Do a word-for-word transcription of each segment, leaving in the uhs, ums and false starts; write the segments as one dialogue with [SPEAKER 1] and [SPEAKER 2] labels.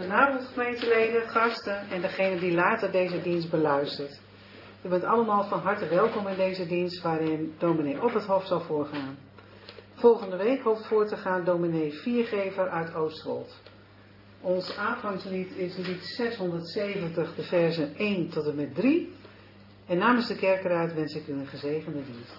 [SPEAKER 1] Goedenavond gemeenteleden, gasten en degene die later deze dienst beluistert. U bent allemaal van harte welkom in deze dienst waarin dominee Opperhof zal voorgaan. Volgende week hoopt voor te gaan dominee Viergever uit Oostwold. Ons aanvangslied is lied zeshonderdzeventig, de versen één tot en met drie. En namens de kerkraad wens ik u een gezegende dienst.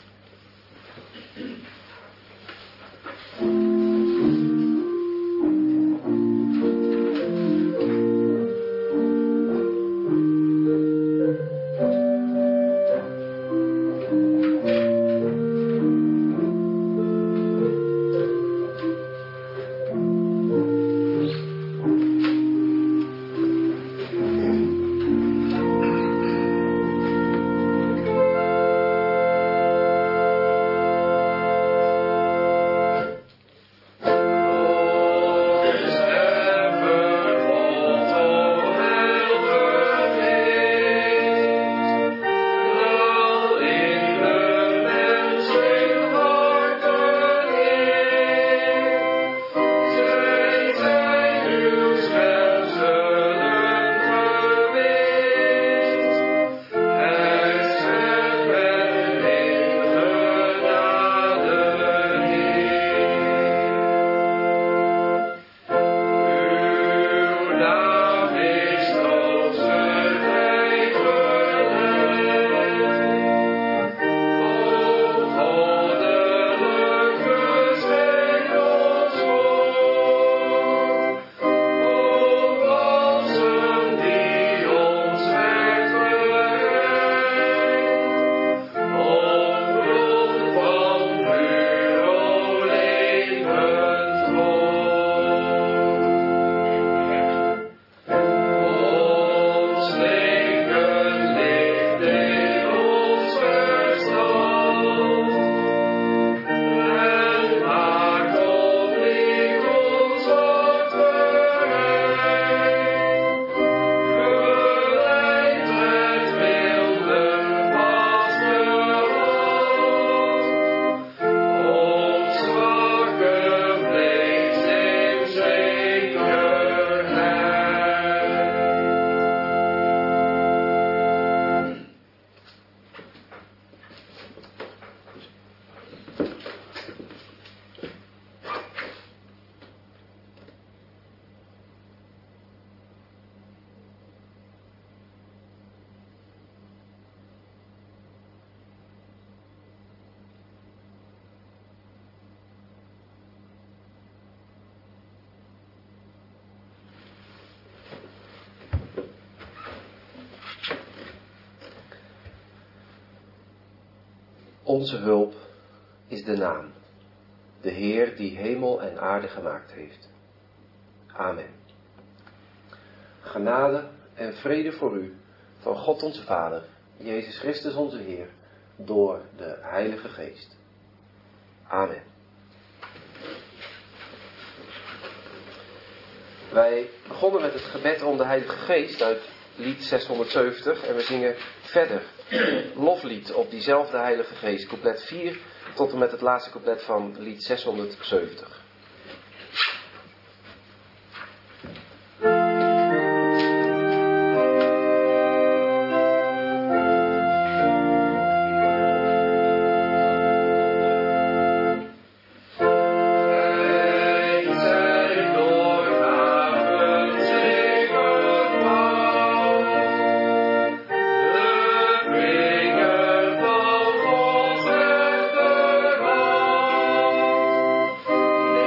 [SPEAKER 2] Onze hulp is de naam, de Heer die hemel en aarde gemaakt heeft. Amen. Genade en vrede voor u, van God onze Vader, Jezus Christus onze Heer, door de Heilige Geest. Amen. Wij begonnen met het gebed om de Heilige Geest uit lied zeshonderdzeventig en we zingen verder loflied op diezelfde Heilige Geest, couplet vier tot en met het laatste couplet van lied zeshonderdzeventig.
[SPEAKER 3] Oh,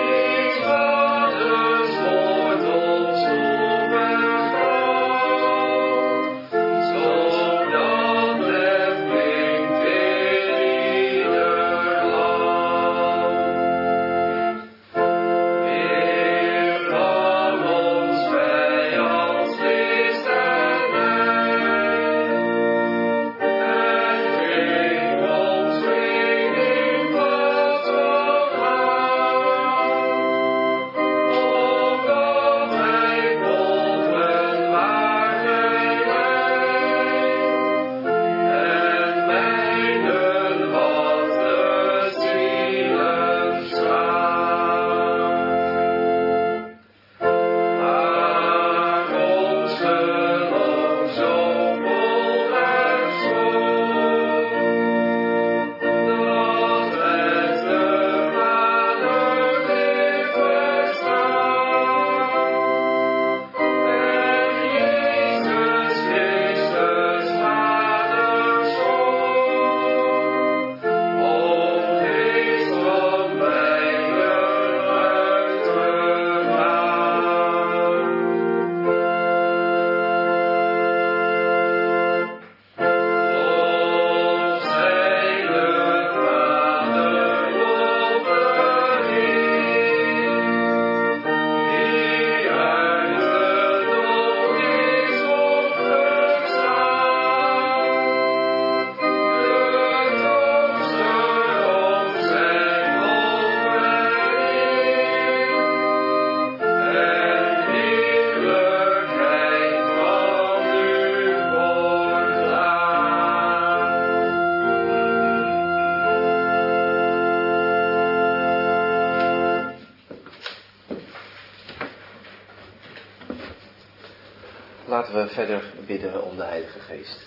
[SPEAKER 2] Laten we verder bidden om de Heilige Geest.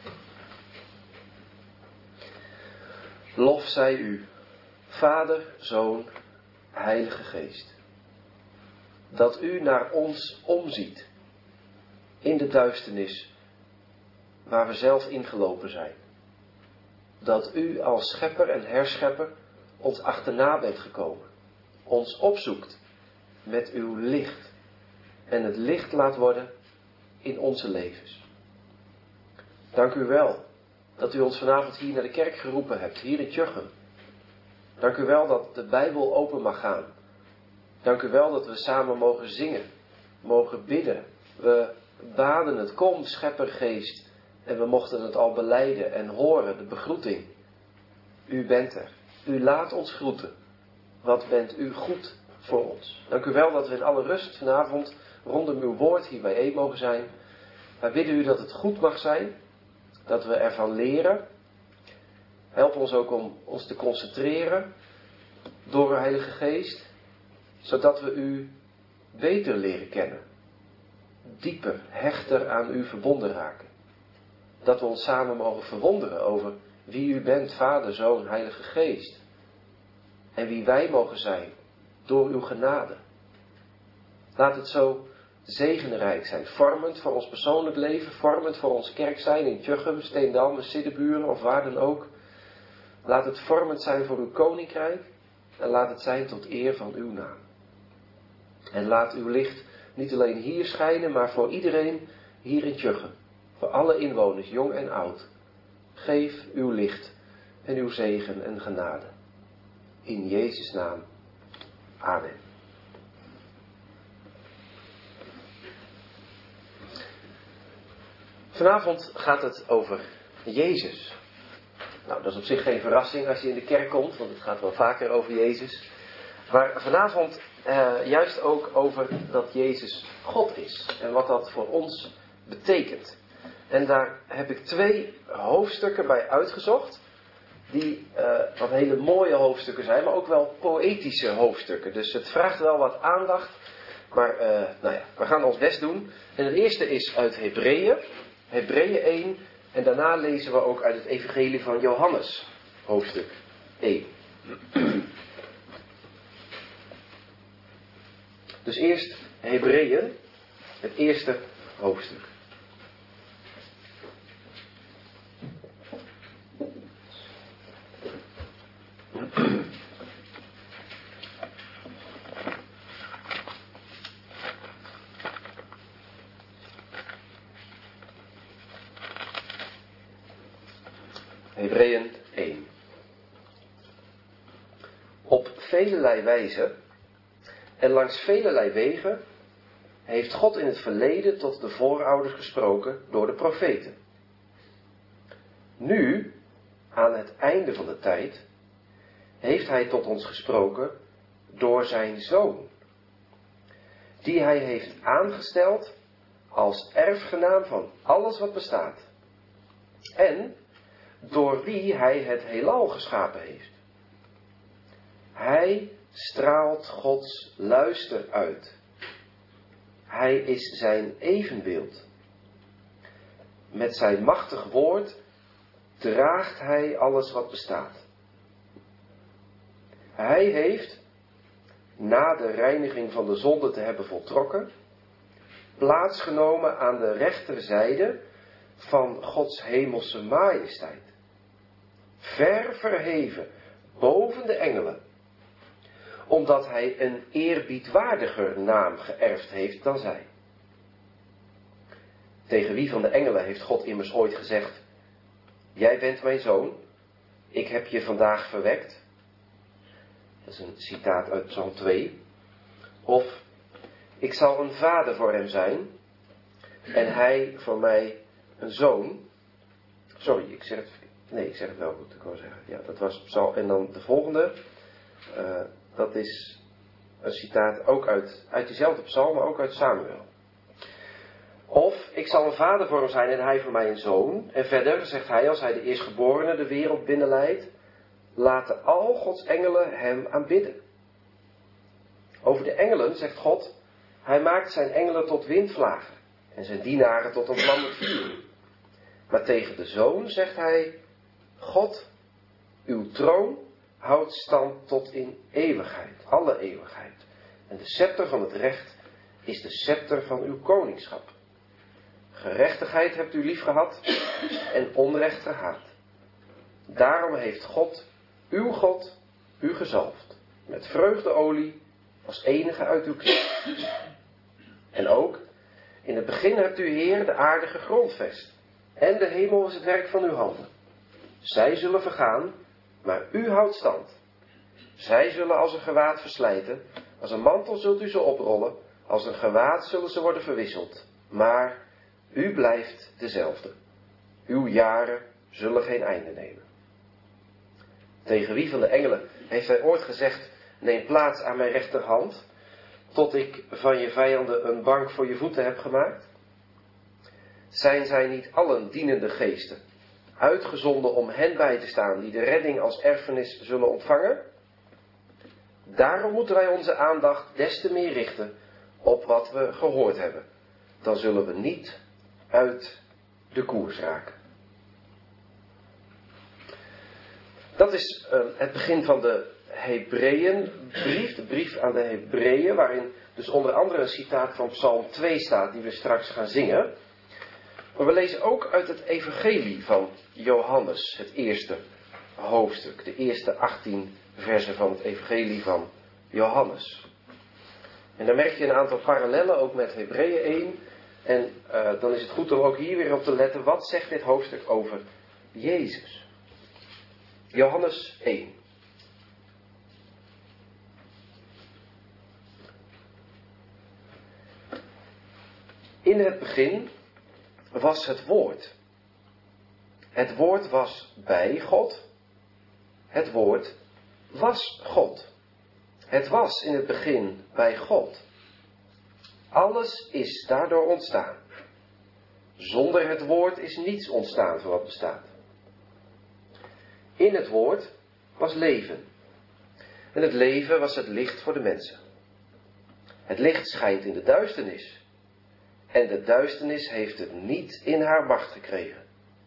[SPEAKER 2] Lof zij u, Vader, Zoon, Heilige Geest. Dat u naar ons omziet in de duisternis waar we zelf ingelopen zijn. Dat u als schepper en herschepper ons achterna bent gekomen. Ons opzoekt met uw licht. En het licht laat worden in onze levens. Dank u wel dat u ons vanavond hier naar de kerk geroepen hebt, hier in Tjuchem. Dank u wel dat de Bijbel open mag gaan. Dank u wel dat we samen mogen zingen, mogen bidden. We baden het, kom scheppergeest. En we mochten het al belijden en horen, de begroeting. U bent er. U laat ons groeten. Wat bent u goed voor ons. Dank u wel dat we in alle rust vanavond rondom uw woord hier bijeen mogen zijn. Wij bidden u dat het goed mag zijn. Dat we ervan leren. Help ons ook om ons te concentreren door uw Heilige Geest. Zodat we u beter leren kennen. Dieper, hechter aan u verbonden raken. Dat we ons samen mogen verwonderen over wie u bent, Vader, Zoon, Heilige Geest. En wie wij mogen zijn door uw genade. Laat het zo zegenrijk zijn. Vormend voor ons persoonlijk leven. Vormend voor onze kerk zijn in Tjuchem, Steendam, Siddeburen of waar dan ook. Laat het vormend zijn voor uw koninkrijk. En laat het zijn tot eer van uw naam. En laat uw licht niet alleen hier schijnen, maar voor iedereen hier in Tjuchem. Voor alle inwoners, jong en oud. Geef uw licht en uw zegen en genade. In Jezus' naam. Amen. Vanavond gaat het over Jezus. Nou, dat is op zich geen verrassing als je in de kerk komt, want het gaat wel vaker over Jezus. Maar vanavond eh, juist ook over dat Jezus God is en wat dat voor ons betekent. En daar heb ik twee hoofdstukken bij uitgezocht. Die uh, wat hele mooie hoofdstukken zijn, maar ook wel poëtische hoofdstukken. Dus het vraagt wel wat aandacht. Maar uh, nou ja, we gaan ons best doen. En het eerste is uit Hebreeën. Hebreeën één. En daarna lezen we ook uit het Evangelie van Johannes. Hoofdstuk één. Dus eerst Hebreeën. Het eerste hoofdstuk. Hebreeën één. Op velelei wijze en langs velelei wegen heeft God in het verleden tot de voorouders gesproken door de profeten. Nu, aan het einde van de tijd, heeft hij tot ons gesproken door zijn Zoon, die hij heeft aangesteld als erfgenaam van alles wat bestaat, en door wie hij het heelal geschapen heeft. Hij straalt Gods luister uit. Hij is zijn evenbeeld. Met zijn machtig woord draagt hij alles wat bestaat. Hij heeft, na de reiniging van de zonde te hebben voltrokken, plaatsgenomen aan de rechterzijde van Gods hemelse majesteit. Ver verheven boven de engelen, omdat hij een eerbiedwaardiger naam geërfd heeft dan zij. Tegen wie van de engelen heeft God immers ooit gezegd: jij bent mijn zoon, ik heb je vandaag verwekt? Dat is een citaat uit Psalm twee. Of, ik zal een vader voor hem zijn en hij voor mij een zoon. Sorry, ik zeg het, nee, ik zeg het wel goed, ik wou zeggen. Ja, dat was Psalm. En dan de volgende, uh, dat is een citaat ook uit, uit diezelfde psalm, maar ook uit Samuel. Of, ik zal een vader voor hem zijn en hij voor mij een zoon. En verder zegt hij, als hij de eerstgeborene de wereld binnenleidt, laten al Gods engelen hem aanbidden. Over de engelen zegt God, hij maakt zijn engelen tot windvlagen en zijn dienaren tot een vlammend vuur. Maar tegen de Zoon zegt hij, God, uw troon houdt stand tot in eeuwigheid, alle eeuwigheid. En de scepter van het recht is de scepter van uw koningschap. Gerechtigheid hebt u lief gehad en onrecht gehaat. Daarom heeft God, uw God, u gezalfd met vreugdeolie als enige uit uw kring. En ook, in het begin hebt u, Heer, de aarde gegrondvest. En de hemel is het werk van uw handen. Zij zullen vergaan, maar u houdt stand. Zij zullen als een gewaad verslijten, als een mantel zult u ze oprollen, als een gewaad zullen ze worden verwisseld. Maar u blijft dezelfde. Uw jaren zullen geen einde nemen. Tegen wie van de engelen heeft hij ooit gezegd, neem plaats aan mijn rechterhand, tot ik van je vijanden een bank voor je voeten heb gemaakt? Zijn zij niet allen dienende geesten, uitgezonden om hen bij te staan die de redding als erfenis zullen ontvangen? Daarom moeten wij onze aandacht des te meer richten op wat we gehoord hebben. Dan zullen we niet uit de koers raken. Dat is uh, het begin van de Hebreeënbrief, de brief aan de Hebreeën, waarin dus onder andere een citaat van Psalm twee staat, die we straks gaan zingen. Maar we lezen ook uit het evangelie van Johannes, het eerste hoofdstuk, de eerste achttien versen van het evangelie van Johannes. En dan merk je een aantal parallellen ook met Hebreeën één. En uh, dan is het goed om ook hier weer op te letten, wat zegt dit hoofdstuk over Jezus? Johannes één. In het begin was het woord. Het woord was bij God. Het woord was God. Het was in het begin bij God. Alles is daardoor ontstaan. Zonder het woord is niets ontstaan van wat bestaat. In het woord was leven. En het leven was het licht voor de mensen. Het licht schijnt in de duisternis. En de duisternis heeft het niet in haar macht gekregen.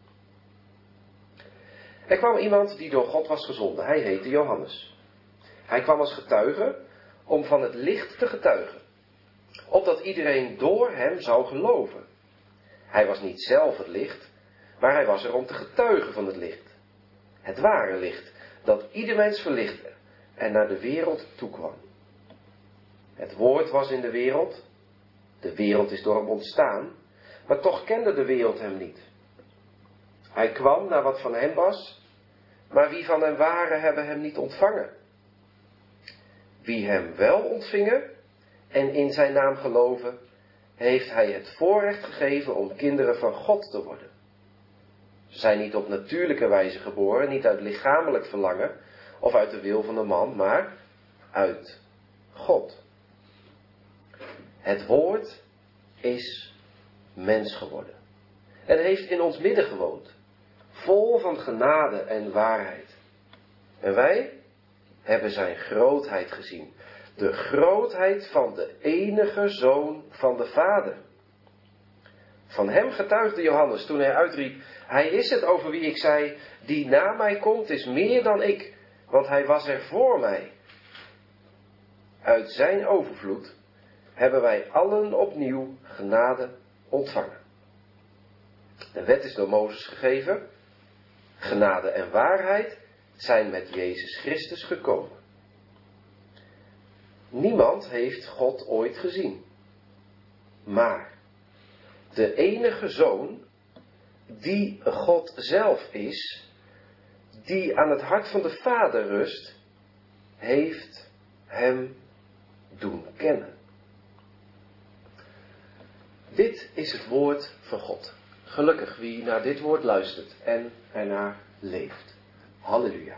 [SPEAKER 2] Er kwam iemand die door God was gezonden. Hij heette Johannes. Hij kwam als getuige om van het licht te getuigen. Opdat iedereen door hem zou geloven. Hij was niet zelf het licht, maar hij was er om te getuigen van het licht. Het ware licht, dat ieder mens verlichtte en naar de wereld toekwam. Het woord was in de wereld. De wereld is door hem ontstaan, maar toch kende de wereld hem niet. Hij kwam naar wat van hem was, maar wie van hem waren, hebben hem niet ontvangen. Wie hem wel ontvingen en in zijn naam geloven, heeft hij het voorrecht gegeven om kinderen van God te worden. Ze zijn niet op natuurlijke wijze geboren, niet uit lichamelijk verlangen of uit de wil van de man, maar uit God. Het woord is mens geworden en heeft in ons midden gewoond, vol van genade en waarheid. En wij hebben zijn grootheid gezien, de grootheid van de enige Zoon van de Vader. Van hem getuigde Johannes toen hij uitriep, hij is het over wie ik zei, die na mij komt is meer dan ik, want hij was er voor mij. Uit zijn overvloed hebben wij allen opnieuw genade ontvangen. De wet is door Mozes gegeven. Genade en waarheid zijn met Jezus Christus gekomen. Niemand heeft God ooit gezien. Maar de enige Zoon, die God zelf is, die aan het hart van de Vader rust, heeft hem doen kennen. Dit is het woord van God. Gelukkig wie naar dit woord luistert en ernaar leeft. Halleluja.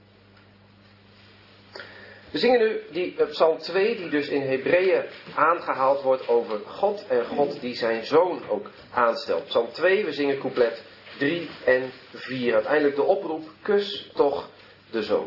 [SPEAKER 2] We zingen nu die Psalm twee, die dus in Hebreeën aangehaald wordt over God en God die zijn Zoon ook aanstelt. Psalm twee, we zingen couplet drie en vier. Uiteindelijk de oproep, kus toch de Zoon.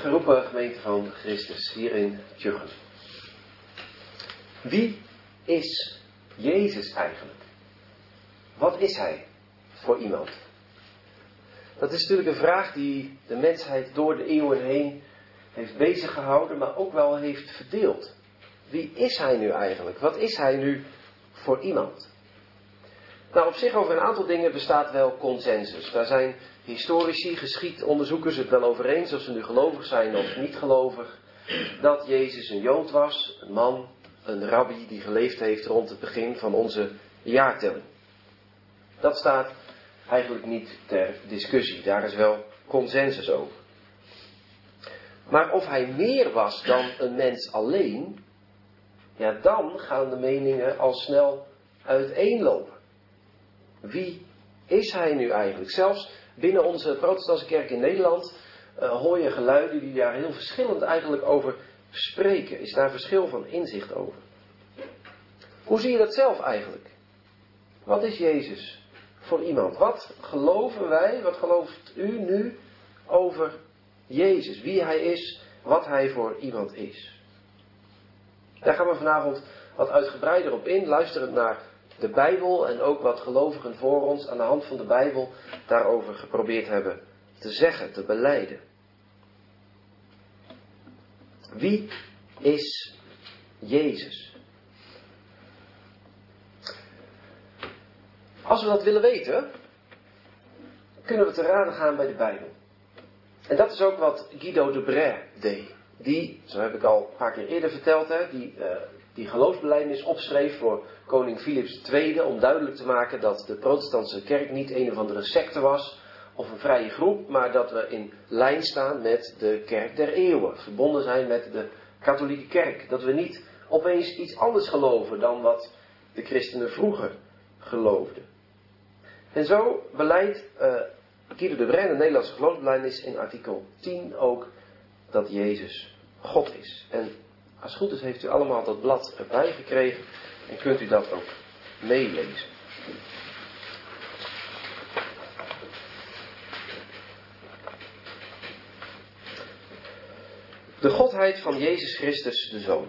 [SPEAKER 2] geroepen gemeente van Christus hier in Tjuchem. Wie is Jezus eigenlijk? Wat is hij voor iemand? Dat is natuurlijk een vraag die de mensheid door de eeuwen heen heeft bezig gehouden, maar ook wel heeft verdeeld. Wie is hij nu eigenlijk? Wat is hij nu voor iemand? Nou, op zich over een aantal dingen bestaat wel consensus. Daar zijn historici, geschiedonderzoekers het wel over eens, of ze nu gelovig zijn of niet gelovig, dat Jezus een Jood was, een man, een rabbi die geleefd heeft rond het begin van onze jaartelling. Dat staat eigenlijk niet ter discussie, daar is wel consensus over. Maar of hij meer was dan een mens alleen, ja, dan gaan de meningen al snel uiteenlopen. Wie is hij nu eigenlijk? Zelfs binnen onze protestantse kerk in Nederland uh, hoor je geluiden die daar heel verschillend eigenlijk over spreken. Is daar verschil van inzicht over? Hoe zie je dat zelf eigenlijk? Wat is Jezus voor iemand? Wat geloven wij, wat gelooft u nu over Jezus? Wie hij is, wat hij voor iemand is? Daar gaan we vanavond wat uitgebreider op in, luisterend naar de Bijbel en ook wat gelovigen voor ons aan de hand van de Bijbel daarover geprobeerd hebben te zeggen, te belijden. Wie is Jezus? Als we dat willen weten, kunnen we te raden gaan bij de Bijbel. En dat is ook wat Guido de Brès deed. Die, zo heb ik al een paar keer eerder verteld, hè, die, uh, die geloofsbelijdenis opschreef voor koning Philips de Tweede, om duidelijk te maken dat de protestantse kerk niet een of andere secte was of een vrije groep, maar dat we in lijn staan met de kerk der eeuwen, verbonden zijn met de katholieke kerk. Dat we niet opeens iets anders geloven dan wat de christenen vroeger geloofden. En zo beleidt uh, Guido de Brès, de Nederlandse geloofsbelijdenis, in artikel tien ook dat Jezus God is. En als het goed is heeft u allemaal dat blad erbij gekregen en kunt u dat ook meelezen. De godheid van Jezus Christus de Zoon.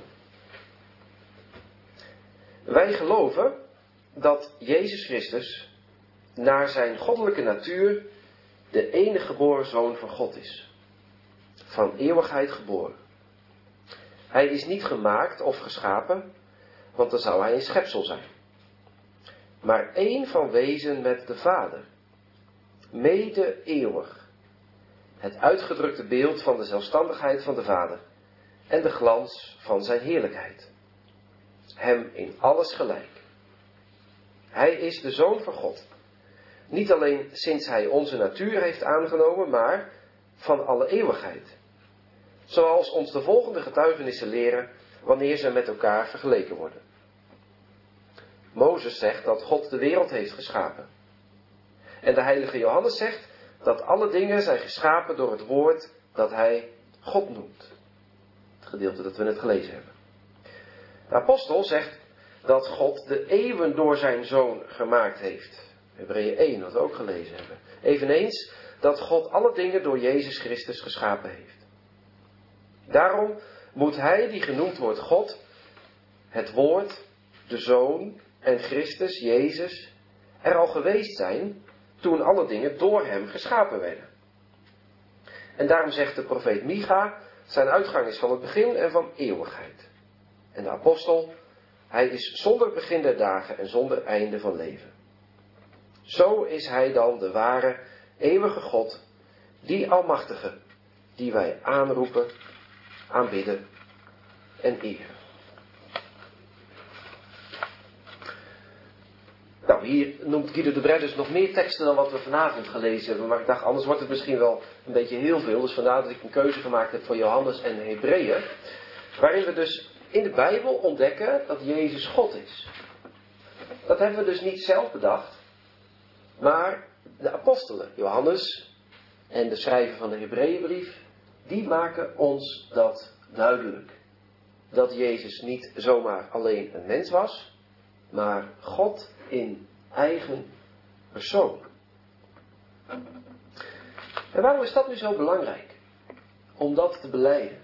[SPEAKER 2] Wij geloven dat Jezus Christus naar zijn goddelijke natuur de enige geboren Zoon van God is. Van eeuwigheid geboren. Hij is niet gemaakt of geschapen, want dan zou hij een schepsel zijn. Maar één van wezen met de Vader. Mede eeuwig. Het uitgedrukte beeld van de zelfstandigheid van de Vader en de glans van zijn heerlijkheid. Hem in alles gelijk. Hij is de Zoon van God. Niet alleen sinds hij onze natuur heeft aangenomen, maar van alle eeuwigheid. Zoals ons de volgende getuigenissen leren wanneer ze met elkaar vergeleken worden. Mozes zegt dat God de wereld heeft geschapen. En de heilige Johannes zegt dat alle dingen zijn geschapen door het woord dat hij God noemt. Het gedeelte dat we net gelezen hebben. De apostel zegt dat God de eeuwen door zijn Zoon gemaakt heeft. Hebreeën één, wat we ook gelezen hebben. Eveneens dat God alle dingen door Jezus Christus geschapen heeft. Daarom moet hij die genoemd wordt God, het woord, de Zoon en Christus, Jezus, er al geweest zijn toen alle dingen door hem geschapen werden. En daarom zegt de profeet Micha, zijn uitgang is van het begin en van eeuwigheid. En de apostel, hij is zonder begin der dagen en zonder einde van leven. Zo is hij dan de ware, eeuwige God, die almachtige, die wij aanroepen, aanbidden en eren. Nou, hier noemt Guido de Brès dus nog meer teksten dan wat we vanavond gelezen hebben. Maar ik dacht, anders wordt het misschien wel een beetje heel veel. Dus vandaar dat ik een keuze gemaakt heb voor Johannes en Hebreeën. Waarin we dus in de Bijbel ontdekken dat Jezus God is. Dat hebben we dus niet zelf bedacht. Maar de apostelen, Johannes en de schrijver van de Hebreeënbrief, die maken ons dat duidelijk. Dat Jezus niet zomaar alleen een mens was, maar God in eigen persoon. En waarom is dat nu zo belangrijk? om dat te belijden.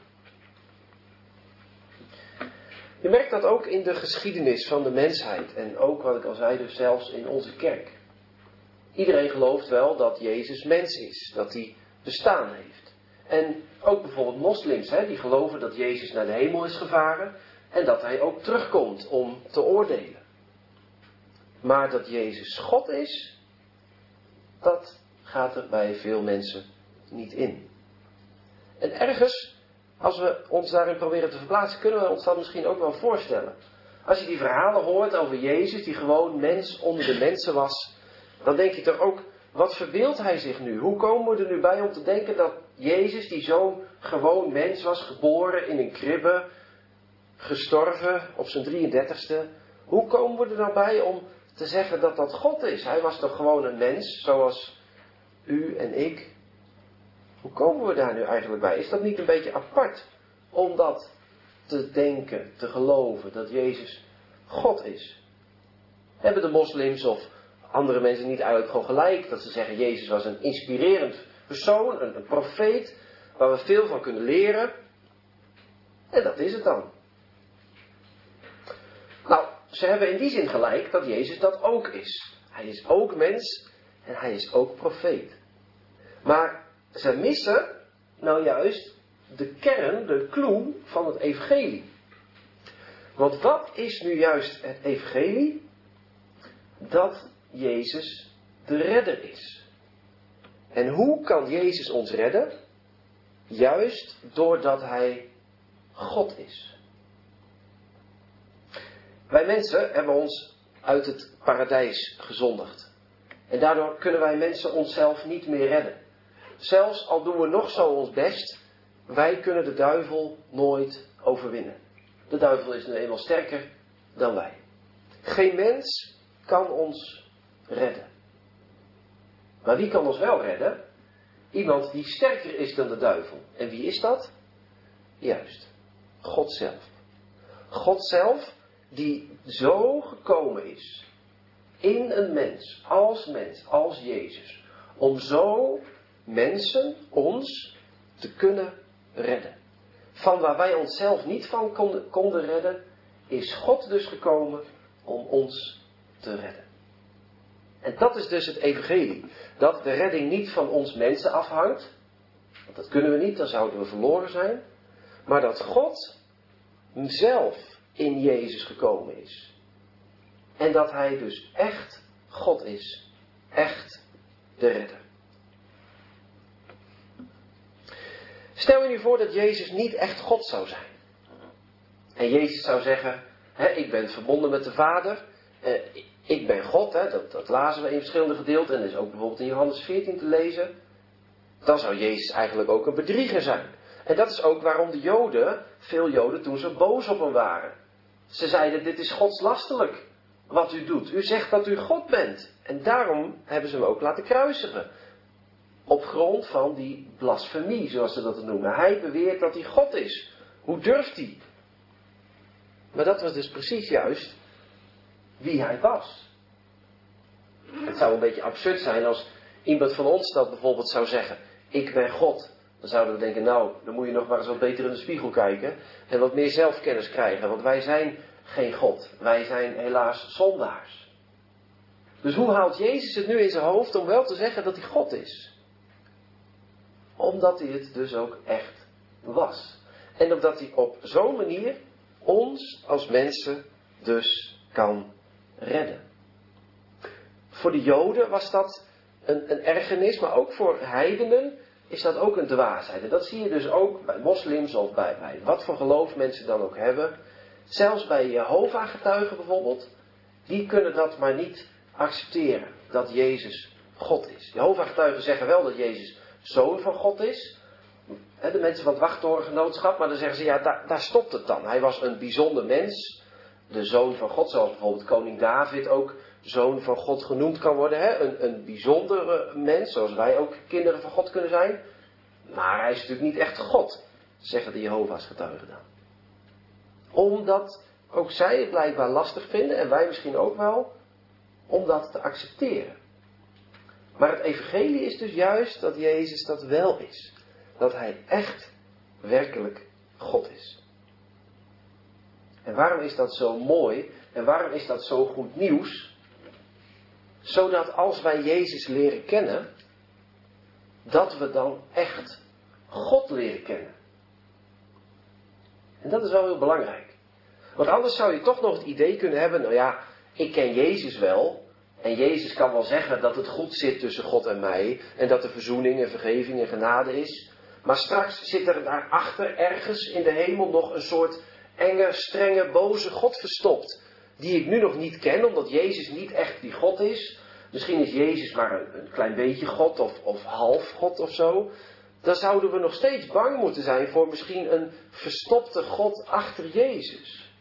[SPEAKER 2] Je merkt dat ook in de geschiedenis van de mensheid. En ook, wat ik al zei, dus zelfs in onze kerk. Iedereen gelooft wel dat Jezus mens is. Dat hij bestaan heeft. En ook bijvoorbeeld moslims, hè, die geloven dat Jezus naar de hemel is gevaren. En dat hij ook terugkomt om te oordelen. Maar dat Jezus God is, dat gaat er bij veel mensen niet in. En ergens, als we ons daarin proberen te verplaatsen, kunnen we ons dat misschien ook wel voorstellen. Als je die verhalen hoort over Jezus, die gewoon mens onder de mensen was, dan denk je toch ook, wat verbeeldt hij zich nu? Hoe komen we er nu bij om te denken dat Jezus, die zo'n gewoon mens was, geboren in een kribbe, gestorven op zijn drieëndertigste, hoe komen we er nou bij om te zeggen dat dat God is? Hij was toch gewoon een mens, zoals u en ik. Hoe komen we daar nu eigenlijk bij? Is dat niet een beetje apart om dat te denken, te geloven, dat Jezus God is? Hebben de moslims of andere mensen niet eigenlijk gewoon gelijk dat ze zeggen Jezus was een inspirerend persoon, een, een profeet, waar we veel van kunnen leren? En dat is het dan. Nou, ze hebben in die zin gelijk dat Jezus dat ook is. Hij is ook mens en hij is ook profeet. Maar ze missen nou juist de kern, de clue van het evangelie. Want wat is nu juist het evangelie? Dat Jezus de redder is. En hoe kan Jezus ons redden? Juist doordat hij God is. Wij mensen hebben ons uit het paradijs gezondigd. En daardoor kunnen wij mensen onszelf niet meer redden. Zelfs al doen we nog zo ons best, wij kunnen de duivel nooit overwinnen. De duivel is nu eenmaal sterker dan wij. Geen mens kan ons redden. Maar wie kan ons wel redden? Iemand die sterker is dan de duivel. En wie is dat? Juist, God zelf. God zelf die zo gekomen is in een mens, als mens, als Jezus, om zo mensen, ons, te kunnen redden. Van waar wij onszelf niet van konden, konden redden, is God dus gekomen om ons te redden. En dat is dus het evangelie. Dat de redding niet van ons mensen afhangt. Want dat kunnen we niet, dan zouden we verloren zijn. Maar dat God zelf in Jezus gekomen is. En dat hij dus echt God is. Echt de redder. Stel je nu voor dat Jezus niet echt God zou zijn. En Jezus zou zeggen, hè, ik ben verbonden met de Vader. Eh, ik ben God, hè, dat, dat lazen we in verschillende gedeelten. En dat is ook bijvoorbeeld in Johannes veertien te lezen. Dan zou Jezus eigenlijk ook een bedrieger zijn. En dat is ook waarom de Joden, veel Joden toen zo boos op hem waren. Ze zeiden, dit is godslastelijk wat u doet. U zegt dat u God bent. En daarom hebben ze hem ook laten kruisigen. Op grond van die blasfemie, zoals ze dat noemen. Hij beweert dat hij God is. Hoe durft hij? Maar dat was dus precies juist wie hij was. Het zou een beetje absurd zijn als iemand van ons dat bijvoorbeeld zou zeggen, ik ben God. Dan zouden we denken, nou, dan moet je nog maar eens wat beter in de spiegel kijken en wat meer zelfkennis krijgen, want wij zijn geen God. Wij zijn helaas zondaars. Dus hoe haalt Jezus het nu in zijn hoofd om wel te zeggen dat hij God is? Omdat hij het dus ook echt was. En omdat hij op zo'n manier ons als mensen dus kan redden. Voor de Joden was dat een, een ergernis, maar ook voor heidenen is dat ook een dwaasheid. En dat zie je dus ook bij moslims of bij, bij wat voor geloof mensen dan ook hebben. Zelfs bij Jehovah-getuigen bijvoorbeeld, die kunnen dat maar niet accepteren, dat Jezus God is. Jehovah-getuigen zeggen wel dat Jezus zoon van God is. De mensen van het Wachttorengenootschap, maar dan zeggen ze, ja, daar, daar stopt het dan. Hij was een bijzonder mens, de zoon van God, zoals bijvoorbeeld koning David ook zoon van God genoemd kan worden. Hè? Een, een bijzondere mens, zoals wij ook kinderen van God kunnen zijn. Maar hij is natuurlijk niet echt God, zeggen de Jehovah's getuigen dan. Omdat ook zij het blijkbaar lastig vinden, en wij misschien ook wel, om dat te accepteren. Maar het evangelie is dus juist dat Jezus dat wel is. Dat hij echt werkelijk God is. En waarom is dat zo mooi? En waarom is dat zo goed nieuws? Zodat als wij Jezus leren kennen, dat we dan echt God leren kennen. En dat is wel heel belangrijk. Want anders zou je toch nog het idee kunnen hebben, nou ja, ik ken Jezus wel. En Jezus kan wel zeggen dat het goed zit tussen God en mij. En dat er verzoening en vergeving en genade is. Maar straks zit er daarachter ergens in de hemel nog een soort enge, strenge, boze God verstopt. Die ik nu nog niet ken, omdat Jezus niet echt die God is. Misschien is Jezus maar een, een klein beetje God of, of half God of zo. Dan zouden we nog steeds bang moeten zijn voor misschien een verstopte God achter Jezus.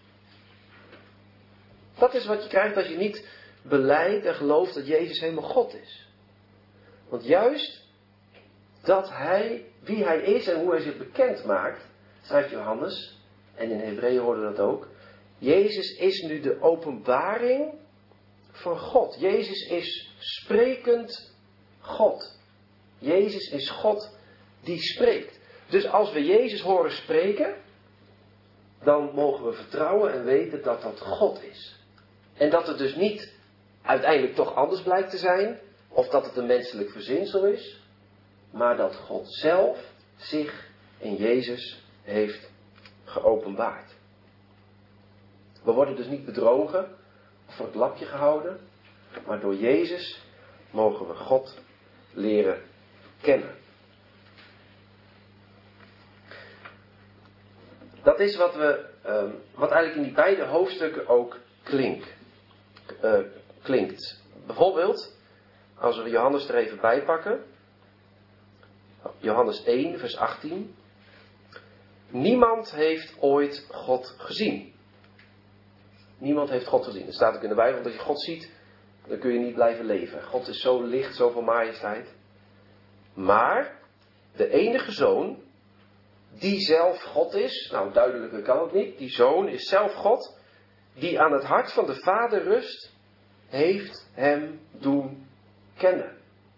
[SPEAKER 2] Dat is wat je krijgt als je niet belijdt en gelooft dat Jezus helemaal God is. Want juist dat hij, wie hij is en hoe hij zich bekend maakt, schrijft Johannes, en in Hebreeën hoorden we dat ook. Jezus is nu de openbaring van God. Jezus is sprekend God. Jezus is God die spreekt. Dus als we Jezus horen spreken, dan mogen we vertrouwen en weten dat dat God is. En dat het dus niet uiteindelijk toch anders blijkt te zijn, of dat het een menselijk verzinsel is, maar dat God zelf zich in Jezus heeft geopenbaard. We worden dus niet bedrogen of voor het lapje gehouden, maar door Jezus mogen we God leren kennen. Dat is wat, we, um, wat eigenlijk in die beide hoofdstukken ook klinkt. Uh, klinkt. Bijvoorbeeld, als we Johannes er even bij pakken. Johannes één, vers achttien. Niemand heeft ooit God gezien. Niemand heeft God gezien. Er staat ook in de Bijbel, dat als je God ziet, dan kun je niet blijven leven. God is zo licht, zoveel majesteit. Maar de enige Zoon, die zelf God is, nou duidelijker kan het niet, die Zoon is zelf God, die aan het hart van de Vader rust, heeft hem doen kennen.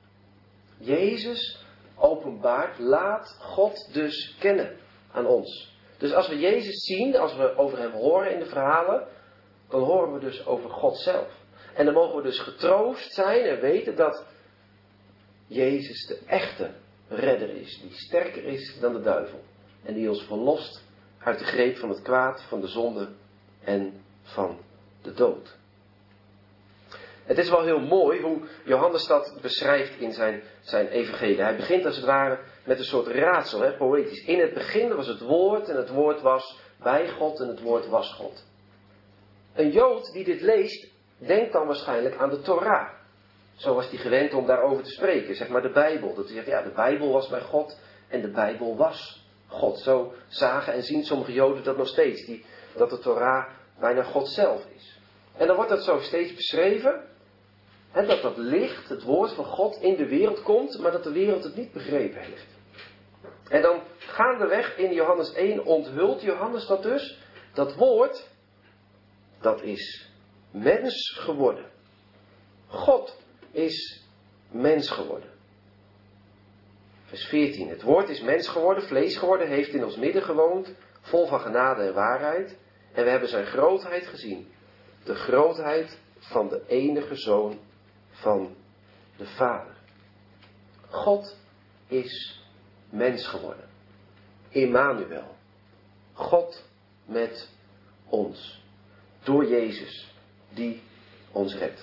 [SPEAKER 2] Jezus openbaart, laat God dus kennen aan ons. Dus als we Jezus zien, als we over hem horen in de verhalen, dan horen we dus over God zelf. En dan mogen we dus getroost zijn en weten dat Jezus de echte redder is, die sterker is dan de duivel. En die ons verlost uit de greep van het kwaad, van de zonde en van de dood. Het is wel heel mooi hoe Johannes dat beschrijft in zijn, zijn evangelie. Hij begint als het ware met een soort raadsel, hè, poëtisch. In het begin was het woord en het woord was bij God en het woord was God. Een Jood die dit leest, denkt dan waarschijnlijk aan de Torah. Zo was hij gewend om daarover te spreken, zeg maar de Bijbel. Dat hij zegt, ja, de Bijbel was bij God en de Bijbel was God. Zo zagen en zien sommige Joden dat nog steeds, die, dat de Torah bijna God zelf is. En dan wordt dat zo steeds beschreven, hè, dat dat licht, het woord van God, in de wereld komt, maar dat de wereld het niet begrepen heeft. En dan gaandeweg in Johannes één onthult Johannes dat dus, dat woord, dat is mens geworden. God is mens geworden. Vers veertien. Het woord is mens geworden, vlees geworden, heeft in ons midden gewoond, vol van genade en waarheid. En we hebben zijn grootheid gezien. De grootheid van de enige Zoon van de Vader. God is mens geworden. Immanuel. God met ons. Door Jezus, die ons redt.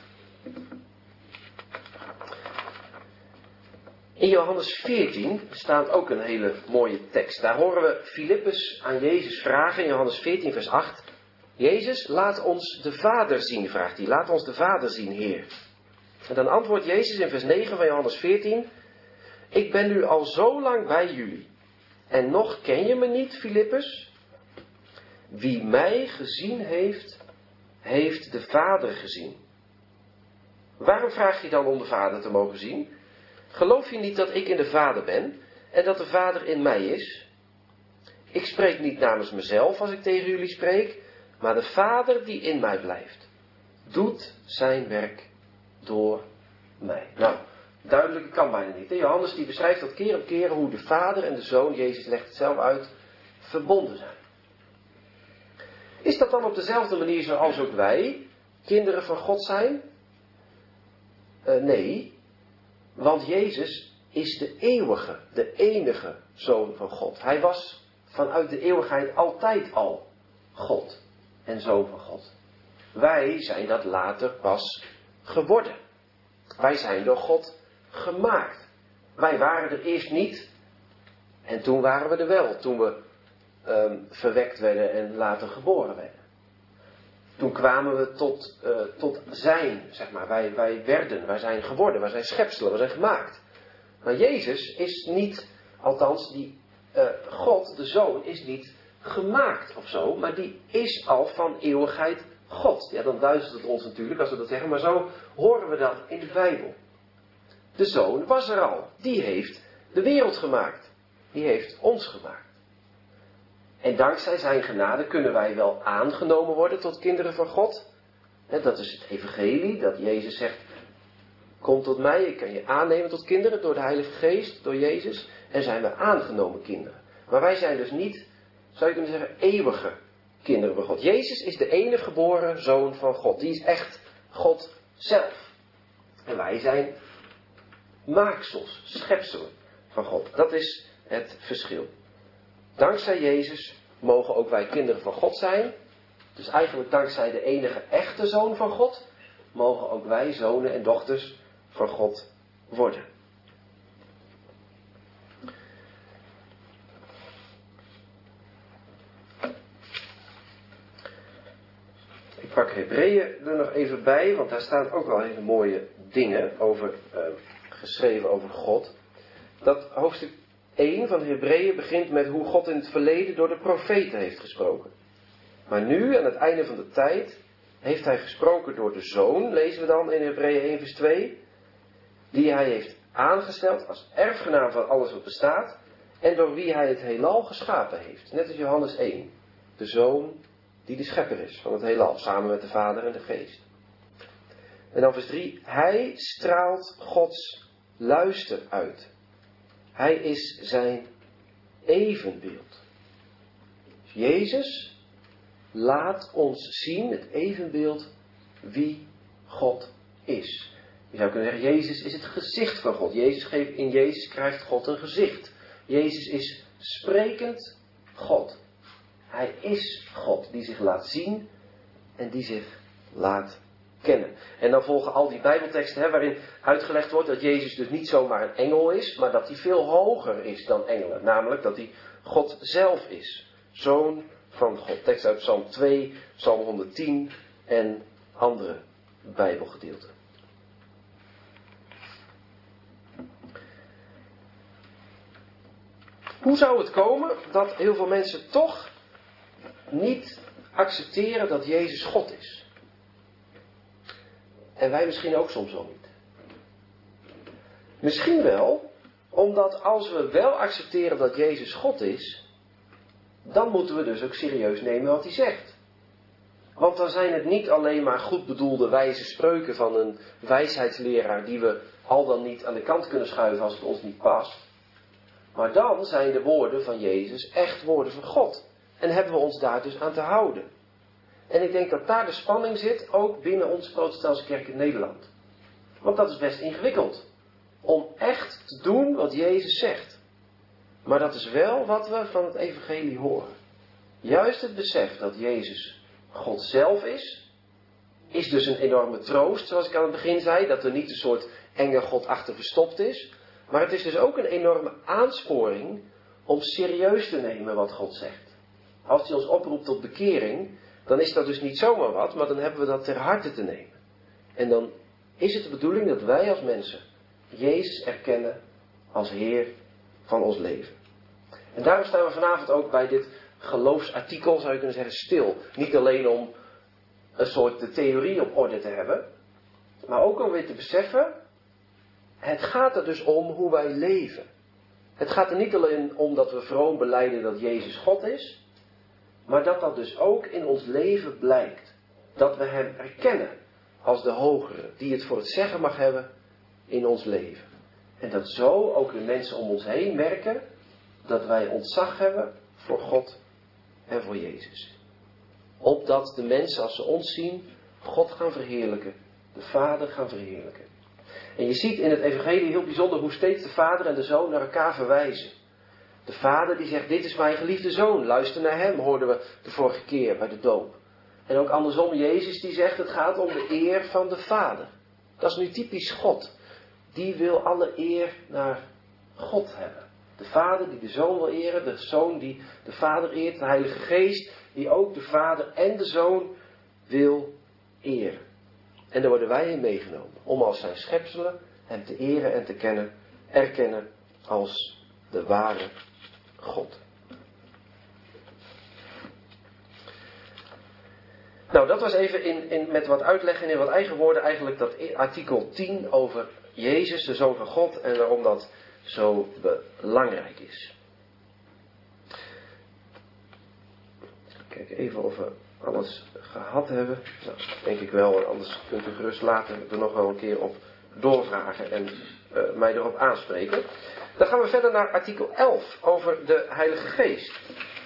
[SPEAKER 2] In Johannes veertien staat ook een hele mooie tekst. Daar horen we Filippus aan Jezus vragen in Johannes veertien vers acht. Jezus, laat ons de Vader zien, vraagt hij. Laat ons de Vader zien, Heer. En dan antwoordt Jezus in vers negen van Johannes veertien. Ik ben nu al zo lang bij jullie. En nog ken je me niet, Filippus? Wie mij gezien heeft, heeft de Vader gezien. Waarom vraag je dan om de Vader te mogen zien? Geloof je niet dat ik in de Vader ben en dat de Vader in mij is? Ik spreek niet namens mezelf als ik tegen jullie spreek, maar de Vader die in mij blijft, doet zijn werk door mij. Nou, duidelijker kan bijna niet. Johannes die beschrijft dat keer op keer hoe de Vader en de Zoon, Jezus legt het zelf uit, verbonden zijn. Is dat dan op dezelfde manier zoals ook wij kinderen van God zijn? Uh, nee, want Jezus is de eeuwige, de enige Zoon van God. Hij was vanuit de eeuwigheid altijd al God en Zoon van God. Wij zijn dat later pas geworden. Wij zijn door God gemaakt. Wij waren er eerst niet en toen waren we er wel, toen we um, verwekt werden en later geboren werden. Toen kwamen we tot, uh, tot zijn, zeg maar. Wij, wij werden, wij zijn geworden, wij zijn schepselen, wij zijn gemaakt. Maar Jezus is niet, althans die uh, God, de Zoon, is niet gemaakt of zo, maar die is al van eeuwigheid God. Ja, dan duizelt het ons natuurlijk als we dat zeggen, maar zo horen we dat in de Bijbel. De Zoon was er al. Die heeft de wereld gemaakt. Die heeft ons gemaakt. En dankzij zijn genade kunnen wij wel aangenomen worden tot kinderen van God. En dat is het evangelie, dat Jezus zegt, kom tot mij, ik kan je aannemen tot kinderen door de Heilige Geest, door Jezus. En zijn we aangenomen kinderen. Maar wij zijn dus niet, zou je kunnen zeggen, eeuwige kinderen van God. Jezus is de enige geboren Zoon van God. Die is echt God zelf. En wij zijn maaksels, schepselen van God. Dat is het verschil. Dankzij Jezus mogen ook wij kinderen van God zijn. Dus eigenlijk dankzij de enige echte Zoon van God mogen ook wij zonen en dochters van God worden. Ik pak Hebreeën er nog even bij, want daar staan ook wel hele mooie dingen over, uh, geschreven over God. Dat hoofdstuk één van Hebreeën begint met hoe God in het verleden door de profeten heeft gesproken. Maar nu, aan het einde van de tijd, heeft hij gesproken door de Zoon, lezen we dan in Hebreeën één vers twee, die hij heeft aangesteld als erfgenaam van alles wat bestaat en door wie hij het heelal geschapen heeft. Net als Johannes één, de Zoon die de schepper is van het heelal, samen met de Vader en de Geest. En dan vers drie, hij straalt Gods luister uit. Hij is zijn evenbeeld. Jezus laat ons zien, het evenbeeld, wie God is. Je zou kunnen zeggen, Jezus is het gezicht van God. Jezus geeft, in Jezus krijgt God een gezicht. Jezus is sprekend God. Hij is God die zich laat zien en die zich laat kennen. En dan volgen al die Bijbelteksten hè, waarin uitgelegd wordt dat Jezus dus niet zomaar een engel is, maar dat hij veel hoger is dan engelen. Namelijk dat hij God zelf is. Zoon van God. Tekst uit Psalm twee, Psalm honderdtien en andere Bijbelgedeelten. Hoe zou het komen dat heel veel mensen toch niet accepteren dat Jezus God is? En wij misschien ook soms wel niet. Misschien wel, omdat als we wel accepteren dat Jezus God is, dan moeten we dus ook serieus nemen wat hij zegt. Want dan zijn het niet alleen maar goed bedoelde wijze spreuken van een wijsheidsleraar die we al dan niet aan de kant kunnen schuiven als het ons niet past. Maar dan zijn de woorden van Jezus echt woorden van God. En hebben we ons daar dus aan te houden. En ik denk dat daar de spanning zit, ook binnen onze protestantse kerk in Nederland. Want dat is best ingewikkeld. Om echt te doen wat Jezus zegt. Maar dat is wel wat we van het evangelie horen. Juist het besef dat Jezus God zelf is, is dus een enorme troost, zoals ik aan het begin zei, dat er niet een soort enge God achter verstopt is. Maar het is dus ook een enorme aansporing om serieus te nemen wat God zegt. Als hij ons oproept tot bekering, dan is dat dus niet zomaar wat, maar dan hebben we dat ter harte te nemen. En dan is het de bedoeling dat wij als mensen Jezus erkennen als Heer van ons leven. En daarom staan we vanavond ook bij dit geloofsartikel, zou je kunnen zeggen, stil. Niet alleen om een soort de theorie op orde te hebben, maar ook om weer te beseffen, het gaat er dus om hoe wij leven. Het gaat er niet alleen om dat we vroom belijden dat Jezus God is, maar dat dat dus ook in ons leven blijkt. Dat we Hem erkennen als de hogere, die het voor het zeggen mag hebben in ons leven. En dat zo ook de mensen om ons heen merken dat wij ontzag hebben voor God en voor Jezus. Opdat de mensen, als ze ons zien, God gaan verheerlijken, de Vader gaan verheerlijken. En je ziet in het evangelie heel bijzonder hoe steeds de Vader en de Zoon naar elkaar verwijzen. De Vader die zegt, dit is mijn geliefde Zoon, luister naar hem, hoorden we de vorige keer bij de doop. En ook andersom, Jezus die zegt, het gaat om de eer van de Vader. Dat is nu typisch God. Die wil alle eer naar God hebben. De Vader die de Zoon wil eren, de Zoon die de Vader eert, de Heilige Geest die ook de Vader en de Zoon wil eren. En daar worden wij in meegenomen, om als zijn schepselen hem te eren en te kennen, erkennen als de ware God. Nou, dat was even in, in, met wat uitleg en in wat eigen woorden eigenlijk dat artikel tien over Jezus, de Zoon van God, en waarom dat zo belangrijk is. Kijk even of we alles gehad hebben. Nou, denk ik wel, anders kunt u gerust later er nog wel een keer op doorvragen en uh, mij erop aanspreken. Dan gaan we verder naar artikel elf over de Heilige Geest.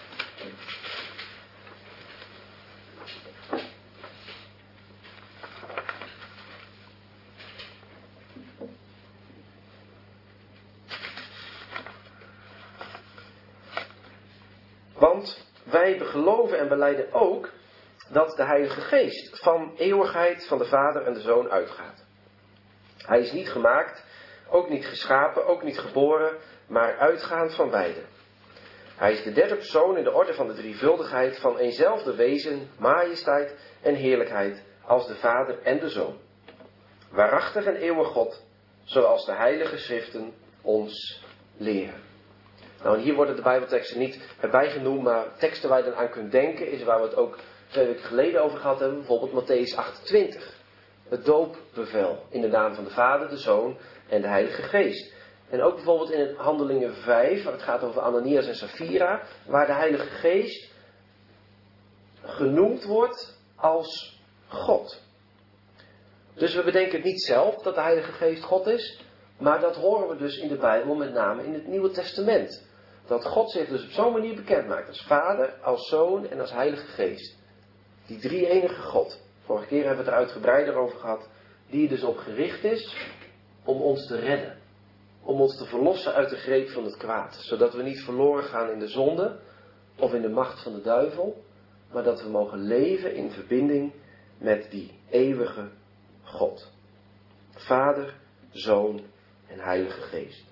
[SPEAKER 2] Want wij geloven en belijden ook dat de Heilige Geest van eeuwigheid van de Vader en de Zoon uitgaat. Hij is niet gemaakt, ook niet geschapen, ook niet geboren, maar uitgaand van beide. Hij is de derde persoon in de orde van de drievuldigheid van eenzelfde wezen, majesteit en heerlijkheid als de Vader en de Zoon. Waarachtig en eeuwig God, zoals de Heilige Schriften ons leren. Nou, en hier worden de Bijbelteksten niet erbij genoemd, maar teksten waar je dan aan kunt denken is waar we het ook twee weken geleden over gehad hebben, bijvoorbeeld Mattheüs achtentwintig. Het doopbevel in de naam van de Vader, de Zoon en de Heilige Geest. En ook bijvoorbeeld in Handelingen vijf, waar het gaat over Ananias en Safira, waar de Heilige Geest genoemd wordt als God. Dus we bedenken het niet zelf dat de Heilige Geest God is, maar dat horen we dus in de Bijbel, met name in het Nieuwe Testament. Dat God zich dus op zo'n manier bekend maakt als Vader, als Zoon en als Heilige Geest. Die drie-enige God. Vorige keer hebben we het er uitgebreider over gehad. Die er dus op gericht is om ons te redden. Om ons te verlossen uit de greep van het kwaad. Zodat we niet verloren gaan in de zonde of in de macht van de duivel. Maar dat we mogen leven in verbinding met die eeuwige God. Vader, Zoon en Heilige Geest.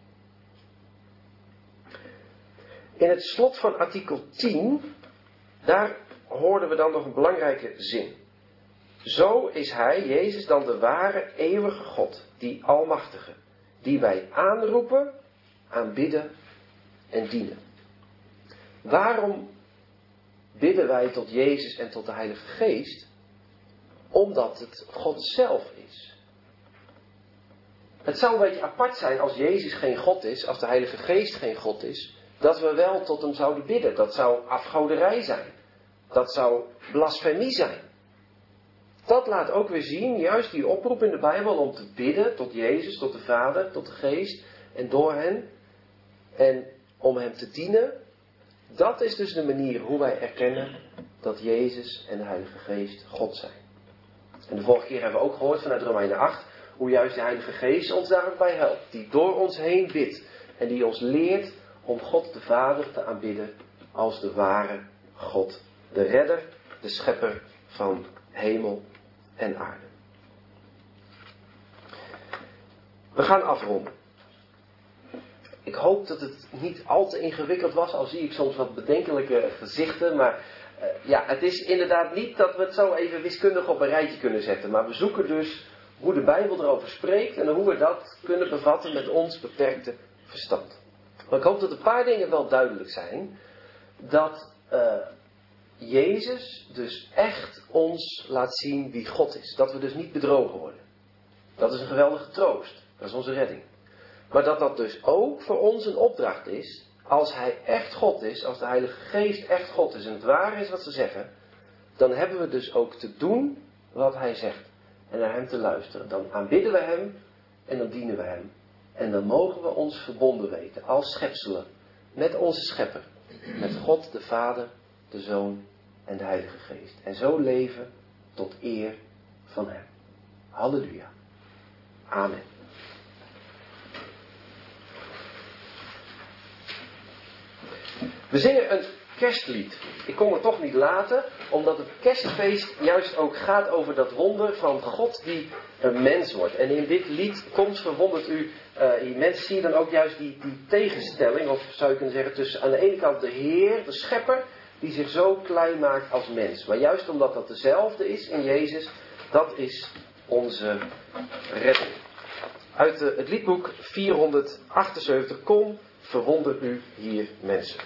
[SPEAKER 2] In het slot van artikel tien, daar hoorden we dan nog een belangrijke zin. Zo is Hij, Jezus, dan de ware eeuwige God, die Almachtige, die wij aanroepen, aanbidden en dienen. Waarom bidden wij tot Jezus en tot de Heilige Geest? Omdat het God zelf is. Het zou een beetje apart zijn als Jezus geen God is, als de Heilige Geest geen God is, dat we wel tot hem zouden bidden. Dat zou afgoderij zijn. Dat zou blasfemie zijn. Dat laat ook weer zien, juist die oproep in de Bijbel om te bidden tot Jezus, tot de Vader, tot de Geest en door hen. En om hem te dienen. Dat is dus de manier hoe wij erkennen dat Jezus en de Heilige Geest God zijn. En de vorige keer hebben we ook gehoord vanuit Romeinen acht hoe juist de Heilige Geest ons daarbij helpt. Die door ons heen bidt en die ons leert om God de Vader te aanbidden als de ware God. De redder, de schepper van hemel en aarde. We gaan afronden. Ik hoop dat het niet al te ingewikkeld was, al zie ik soms wat bedenkelijke gezichten. Maar uh, ja, het is inderdaad niet dat we het zo even wiskundig op een rijtje kunnen zetten. Maar we zoeken dus hoe de Bijbel erover spreekt en hoe we dat kunnen bevatten met ons beperkte verstand. Maar ik hoop dat een paar dingen wel duidelijk zijn. Dat uh, Jezus dus echt ons laat zien wie God is. Dat we dus niet bedrogen worden. Dat is een geweldige troost. Dat is onze redding. Maar dat dat dus ook voor ons een opdracht is. Als Hij echt God is. Als de Heilige Geest echt God is. En het waar is wat ze zeggen. Dan hebben we dus ook te doen wat Hij zegt. En naar Hem te luisteren. Dan aanbidden we Hem. En dan dienen we Hem. En dan mogen we ons verbonden weten. Als schepselen. Met onze Schepper. met God de Vader, de Zoon en de Heilige Geest. En zo leven tot eer van Hem. Halleluja. Amen. We zingen een kerstlied. Ik kon het toch niet laten, omdat het kerstfeest juist ook gaat over dat wonder van God die een mens wordt. En in dit lied komt, verwondert u, uh, in mensen zie je dan ook juist die, die tegenstelling, of zou je kunnen zeggen, tussen aan de ene kant de Heer, de Schepper, die zich zo klein maakt als mens. Maar juist omdat dat dezelfde is in Jezus, dat is onze redding. Uit uh, het liedboek vierhonderdachtenzeventig, kom, verwonder u hier mensen.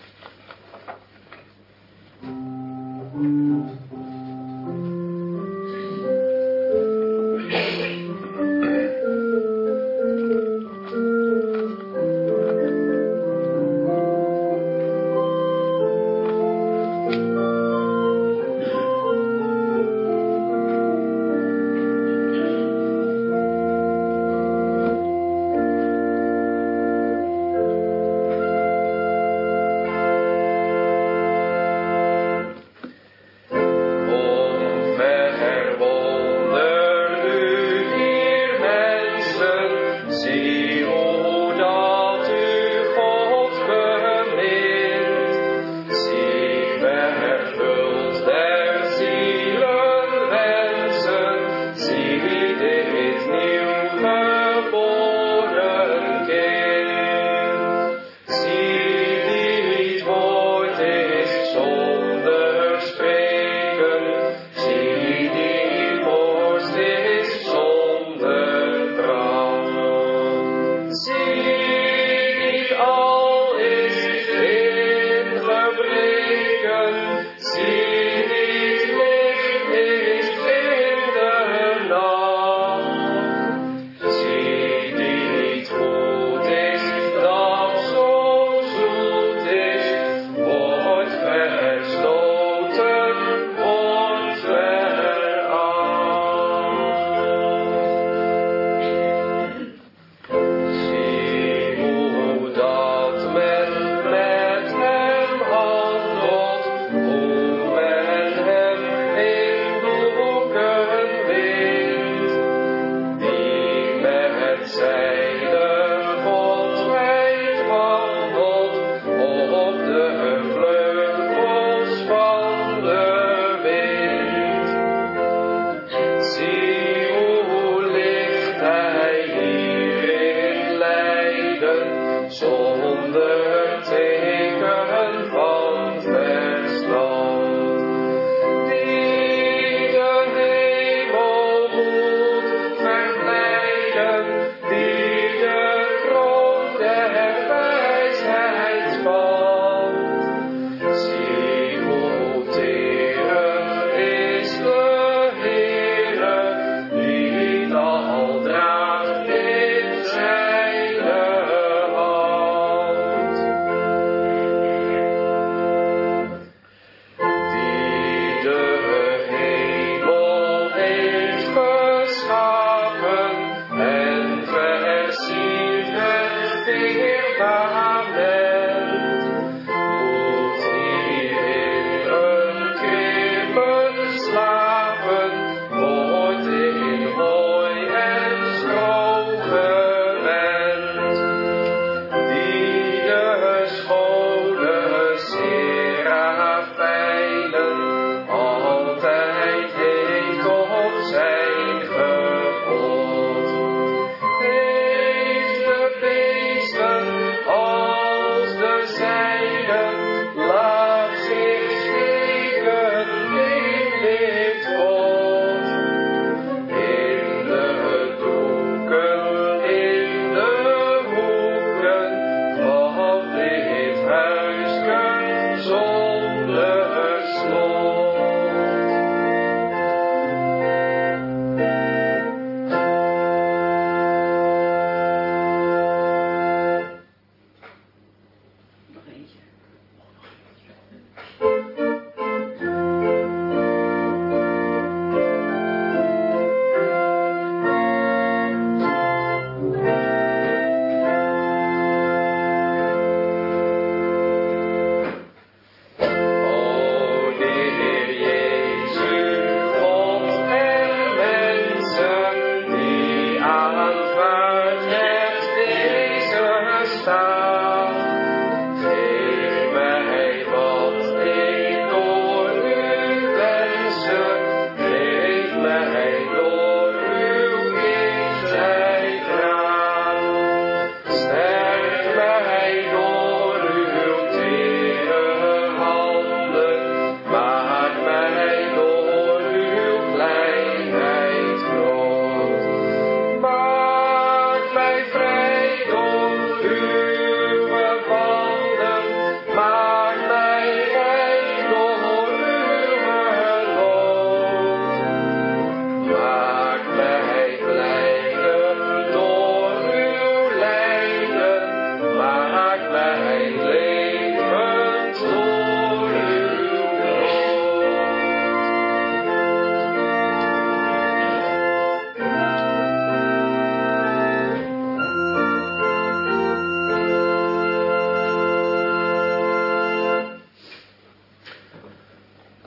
[SPEAKER 3] Thank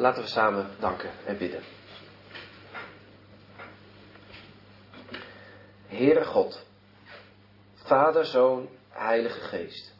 [SPEAKER 2] Laten we samen danken en bidden. Heere God, Vader, Zoon, Heilige Geest.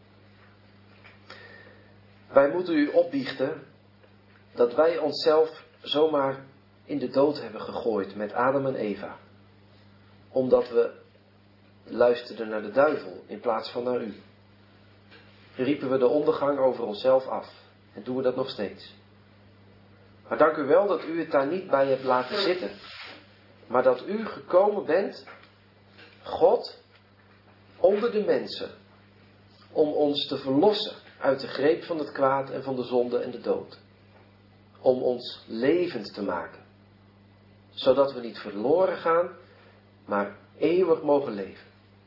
[SPEAKER 2] Wij moeten u opbiechten dat wij onszelf zomaar in de dood hebben gegooid met Adam en Eva. Omdat we luisterden naar de duivel in plaats van naar u. Riepen we de ondergang over onszelf af en doen we dat nog steeds. Maar dank u wel dat u het daar niet bij hebt laten zitten. Maar dat u gekomen bent, God, onder de mensen. Om ons te verlossen uit de greep van het kwaad en van de zonde en de dood. Om ons levend te maken. Zodat we niet verloren gaan, maar eeuwig mogen leven.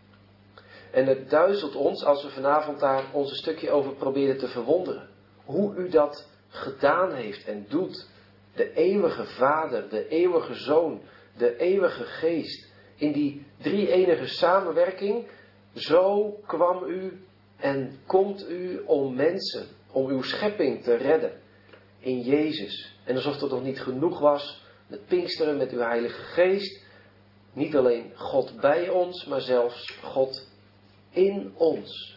[SPEAKER 2] En het duizelt ons als we vanavond daar ons een stukje over proberen te verwonderen. Hoe u dat gedaan heeft en doet. De eeuwige Vader, de eeuwige Zoon, de eeuwige Geest. In die drie-enige samenwerking. Zo kwam u en komt u om mensen, om uw schepping te redden. In Jezus. En alsof het nog niet genoeg was met Pinksteren, met uw Heilige Geest. Niet alleen God bij ons, maar zelfs God in ons.